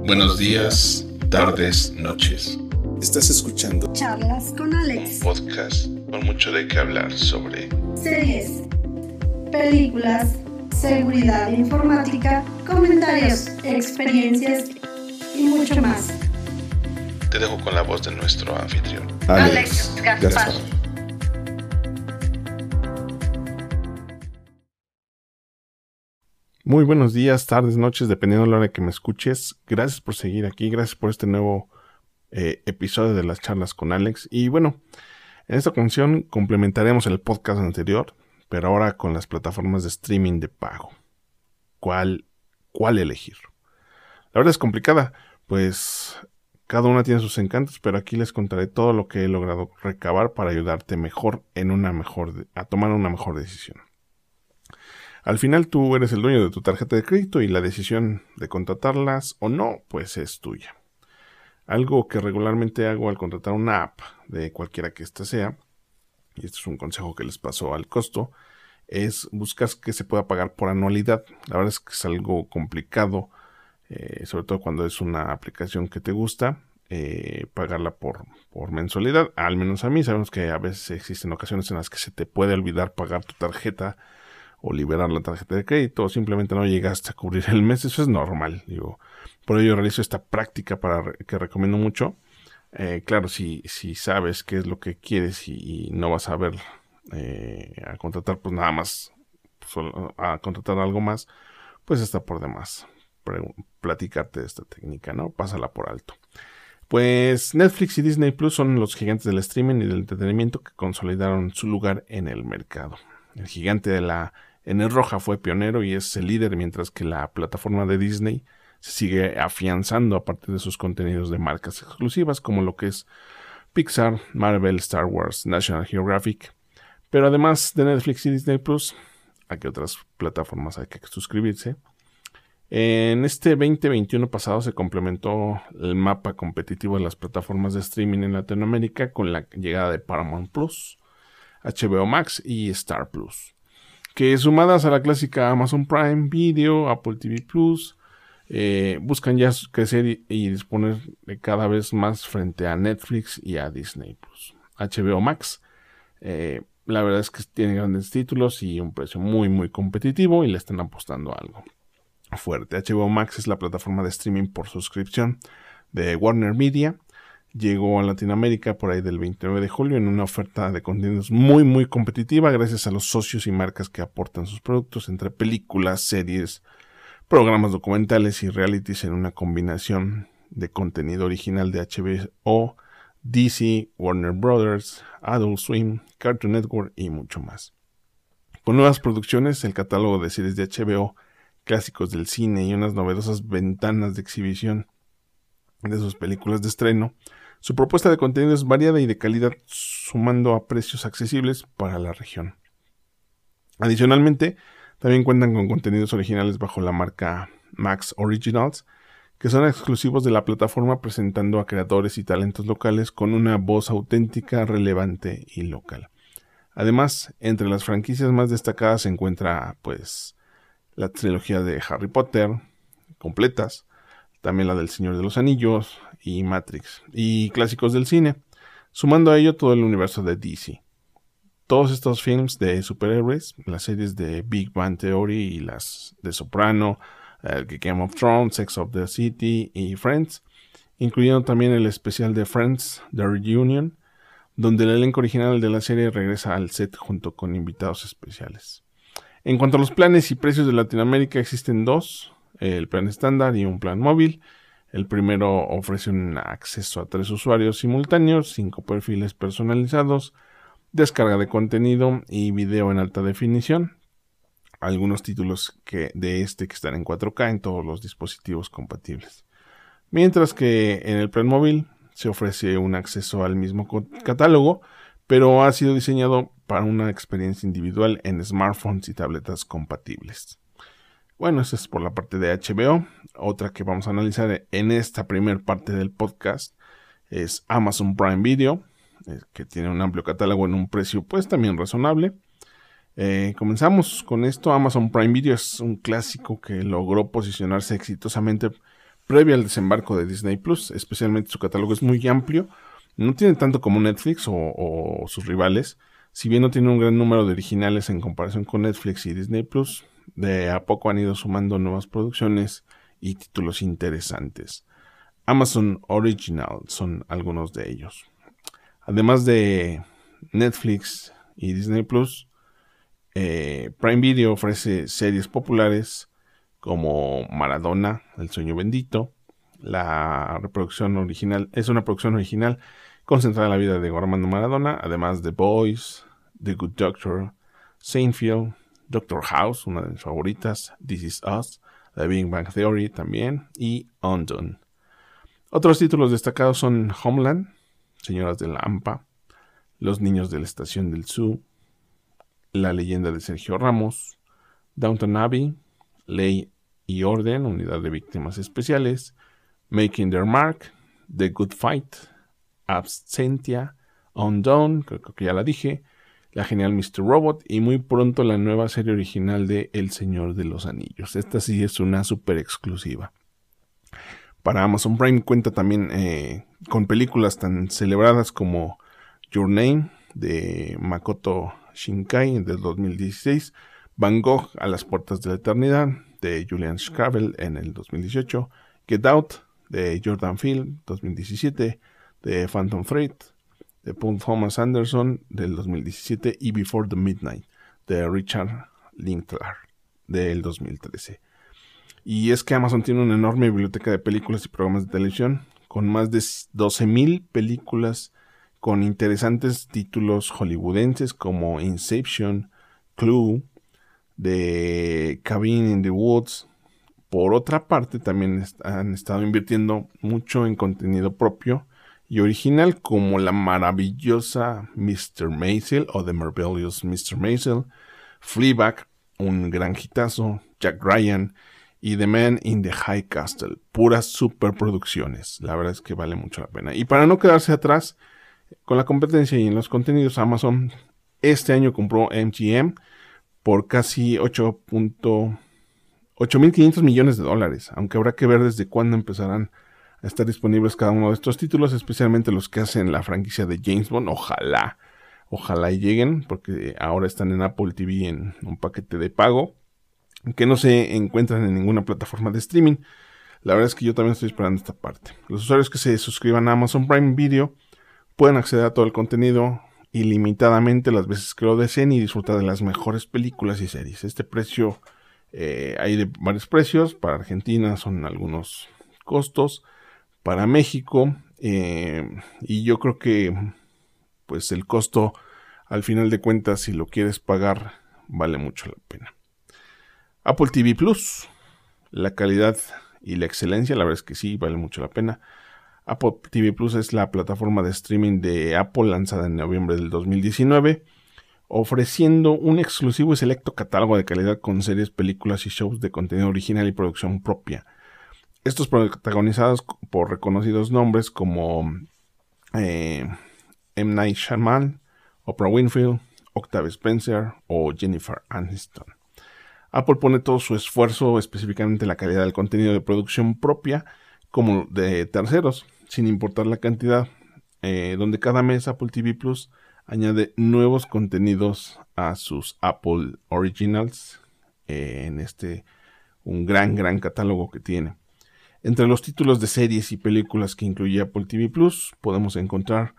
Buenos días, tardes, noches. Estás escuchando Charlas con Alex, un podcast con mucho de qué hablar sobre series, películas, seguridad informática, comentarios, experiencias y mucho más. Te dejo con la voz de nuestro anfitrión, Alex Gaspar. Muy buenos días, tardes, noches, dependiendo de la hora que me escuches. Gracias por seguir aquí, gracias por este nuevo episodio de las charlas con Alex. Y bueno, en esta ocasión complementaremos el podcast anterior, pero ahora con las plataformas de streaming de pago. ¿Cuál elegir? La verdad es complicada, pues cada una tiene sus encantos, pero aquí les contaré todo lo que he logrado recabar para ayudarte a tomar una mejor decisión. Al final tú eres el dueño de tu tarjeta de crédito y la decisión de contratarlas o no, pues es tuya. Algo que regularmente hago al contratar una app, de cualquiera que ésta sea, y esto es un consejo que les paso al costo, es buscar que se pueda pagar por anualidad. La verdad es que es algo complicado, sobre todo cuando es una aplicación que te gusta, pagarla por mensualidad. Al menos a mí, sabemos que a veces existen ocasiones en las que se te puede olvidar pagar tu tarjeta o liberar la tarjeta de crédito, o simplemente no llegaste a cubrir el mes. Eso es normal, por ello realizo esta práctica que recomiendo mucho. Claro, si sabes qué es lo que quieres y no vas a ver a contratar pues nada más, a contratar algo más, pues está por demás platicarte de esta técnica, ¿no? Pásala por alto. Pues Netflix y Disney Plus son los gigantes del streaming y del entretenimiento que consolidaron su lugar en el mercado. El gigante de la N roja fue pionero y es el líder, mientras que la plataforma de Disney se sigue afianzando a partir de sus contenidos de marcas exclusivas como lo que es Pixar, Marvel, Star Wars, National Geographic. Pero además de Netflix y Disney Plus, ¿a qué otras plataformas hay que suscribirse? En este 2021 pasado se complementó el mapa competitivo de las plataformas de streaming en Latinoamérica con la llegada de Paramount Plus, HBO Max y Star Plus, que sumadas a la clásica Amazon Prime Video, Apple TV Plus, buscan ya crecer y disponer de cada vez más frente a Netflix y a Disney Plus. HBO Max, la verdad es que tiene grandes títulos y un precio muy muy competitivo y le están apostando a algo fuerte. HBO Max es la plataforma de streaming por suscripción de Warner Media. Llegó a Latinoamérica por ahí del 29 de julio en una oferta de contenidos muy muy competitiva gracias a los socios y marcas que aportan sus productos entre películas, series, programas documentales y realities en una combinación de contenido original de HBO, DC, Warner Brothers, Adult Swim, Cartoon Network y mucho más. Con nuevas producciones, el catálogo de series de HBO, clásicos del cine y unas novedosas ventanas de exhibición de sus películas de estreno, su propuesta de contenido es variada y de calidad, sumando a precios accesibles para la región. Adicionalmente, también cuentan con contenidos originales bajo la marca Max Originals, que son exclusivos de la plataforma, presentando a creadores y talentos locales con una voz auténtica, relevante y local. Además, entre las franquicias más destacadas se encuentra pues la trilogía de Harry Potter completas, también la del Señor de los Anillos y Matrix, y clásicos del cine, sumando a ello todo el universo de DC. Todos estos films de superhéroes, las series de Big Bang Theory y las de Soprano, Game of Thrones, Sex of the City y Friends, incluyendo también el especial de Friends, The Reunion, donde el elenco original de la serie regresa al set junto con invitados especiales. En cuanto a los planes y precios de Latinoamérica, existen dos: el plan estándar y un plan móvil. El primero ofrece un acceso a 3 usuarios simultáneos, 5 perfiles personalizados, descarga de contenido y video en alta definición. Algunos títulos que están en 4K en todos los dispositivos compatibles. Mientras que en el plan móvil se ofrece un acceso al mismo catálogo, pero ha sido diseñado para una experiencia individual en smartphones y tabletas compatibles. Bueno, eso es por la parte de HBO. Otra que vamos a analizar en esta primera parte del podcast es Amazon Prime Video, que tiene un amplio catálogo en un precio pues también razonable. Comenzamos con esto. Amazon Prime Video es un clásico que logró posicionarse exitosamente previa al desembarco de Disney Plus. Especialmente su catálogo es muy amplio. No tiene tanto como Netflix o sus rivales. Si bien no tiene un gran número de originales en comparación con Netflix y Disney Plus, de a poco han ido sumando nuevas producciones y títulos interesantes. Amazon Original son algunos de ellos. Además de Netflix y Disney Plus, Prime Video ofrece series populares como Maradona, El Sueño Bendito. La reproducción original es una producción original concentrada en la vida de Diego Armando Maradona, además de The Boys, The Good Doctor, Seinfeld, Doctor House, una de mis favoritas, This Is Us, The Big Bang Theory también, y Undone. Otros títulos destacados son Homeland, Señoras de la Hampa, Los Niños de la Estación del Zoo, La Leyenda de Sergio Ramos, Downton Abbey, Ley y Orden, Unidad de Víctimas Especiales, Making Their Mark, The Good Fight, Absentia, Undone, creo que ya la dije, La Genial Mr. Robot y muy pronto la nueva serie original de El Señor de los Anillos. Esta sí es una super exclusiva. Para Amazon Prime cuenta también con películas tan celebradas como Your Name de Makoto Shinkai del 2016, Van Gogh a las puertas de la eternidad de Julian Scrabble en el 2018, Get Out de Jordan Peele 2017, de Phantom Thread de Paul Thomas Anderson del 2017 y Before the Midnight de Richard Linklater del 2013. Y es que Amazon tiene una enorme biblioteca de películas y programas de televisión con más de 12,000 películas con interesantes títulos hollywoodenses como Inception, Clue, The Cabin in the Woods. Por otra parte, también han estado invirtiendo mucho en contenido propio y original como la maravillosa Mr. Maisel o The Marvelous Mr. Maisel, Fleabag, un gran hitazo, Jack Ryan y The Man in the High Castle, puras superproducciones. La verdad es que vale mucho la pena. Y para no quedarse atrás con la competencia y en los contenidos, Amazon este año compró MGM por casi 8.500 millones de dólares, aunque habrá que ver desde cuándo empezarán a estar disponibles cada uno de estos títulos, especialmente los que hacen la franquicia de James Bond. Ojalá y lleguen, porque ahora están en Apple TV en un paquete de pago, que no se encuentran en ninguna plataforma de streaming. La verdad es que yo también estoy esperando esta parte. Los usuarios que se suscriban a Amazon Prime Video pueden acceder a todo el contenido ilimitadamente las veces que lo deseen y disfrutar de las mejores películas y series. Este precio, hay de varios precios. Para Argentina son algunos costos, para México, y yo creo que pues el costo al final de cuentas, si lo quieres pagar, vale mucho la pena. Apple TV Plus, la calidad y la excelencia, la verdad es que sí, vale mucho la pena. Apple TV Plus es la plataforma de streaming de Apple lanzada en noviembre del 2019, ofreciendo un exclusivo y selecto catálogo de calidad con series, películas y shows de contenido original y producción propia. Estos protagonizados por reconocidos nombres como M. Night Shyamalan, Oprah Winfrey, Octavia Spencer o Jennifer Aniston. Apple pone todo su esfuerzo específicamente en la calidad del contenido de producción propia como de terceros, sin importar la cantidad, donde cada mes Apple TV Plus añade nuevos contenidos a sus Apple Originals, en un gran catálogo que tiene. Entre los títulos de series y películas que incluye Apple TV Plus, podemos encontrar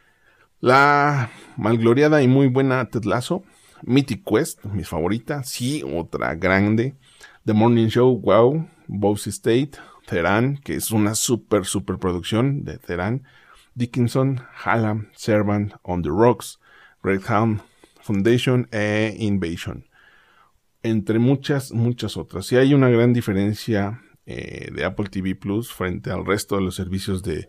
la malgloriada y muy buena Ted Lasso, Mythic Quest, mi favorita, sí, otra grande, The Morning Show, wow, Boss State, Theran, que es una super producción de Theran, Dickinson, Hallam, Servant, On the Rocks, Greyhound Foundation e Invasion, entre muchas otras. Y hay una gran diferencia de Apple TV Plus frente al resto de los servicios de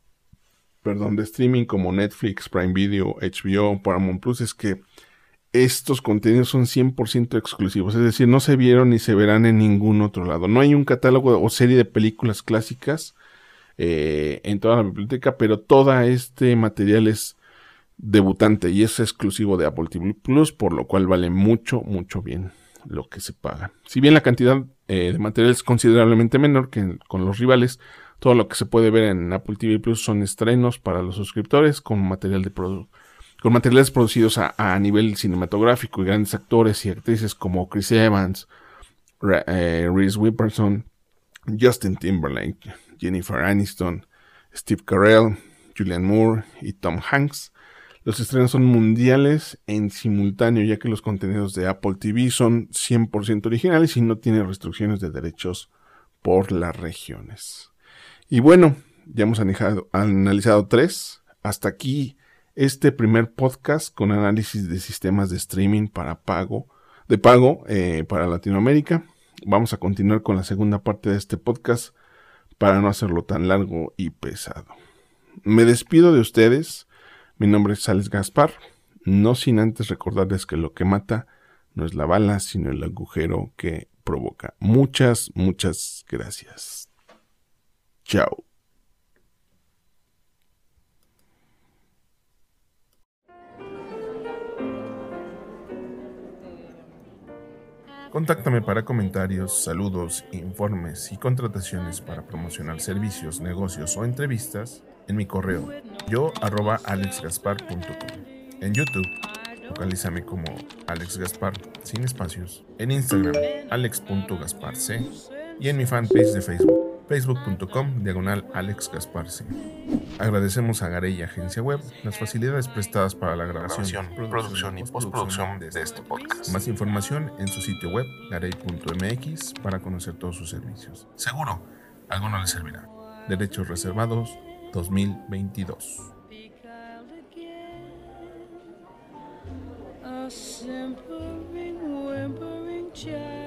streaming como Netflix, Prime Video, HBO, Paramount Plus, es que estos contenidos son 100% exclusivos, es decir, no se vieron ni se verán en ningún otro lado. No hay un catálogo o serie de películas clásicas en toda la biblioteca, pero todo este material es debutante y es exclusivo de Apple TV Plus, por lo cual vale mucho bien lo que se paga. Si bien la cantidad de material es considerablemente menor que con los rivales. Todo lo que se puede ver en Apple TV Plus son estrenos para los suscriptores con materiales producidos a nivel cinematográfico y grandes actores y actrices como Chris Evans, Reese Witherspoon, Justin Timberlake, Jennifer Aniston, Steve Carell, Julianne Moore y Tom Hanks. Los estrenos son mundiales en simultáneo, ya que los contenidos de Apple TV son 100% originales y no tienen restricciones de derechos por las regiones. Y bueno, ya hemos analizado 3. Hasta aquí este primer podcast con análisis de sistemas de streaming para pago para Latinoamérica. Vamos a continuar con la segunda parte de este podcast para no hacerlo tan largo y pesado. Me despido de ustedes. Mi nombre es Alex Gaspar. No sin antes recordarles que lo que mata no es la bala, sino el agujero que provoca. Muchas gracias. Chao. Contáctame para comentarios, saludos, informes y contrataciones para promocionar servicios, negocios o entrevistas en mi correo yo@alexgaspar.com. En YouTube, localízame como Alex Gaspar sin espacios. En Instagram, alex.gasparc. Y en mi fanpage de Facebook, facebook.com/alexgasparc. Agradecemos a Garey Agencia Web las facilidades prestadas para la grabación, producción y postproducción de este podcast. Más información en su sitio web, garey.mx, para conocer todos sus servicios. Seguro, alguno les servirá. Derechos reservados 2022. A simpering, whimpering child.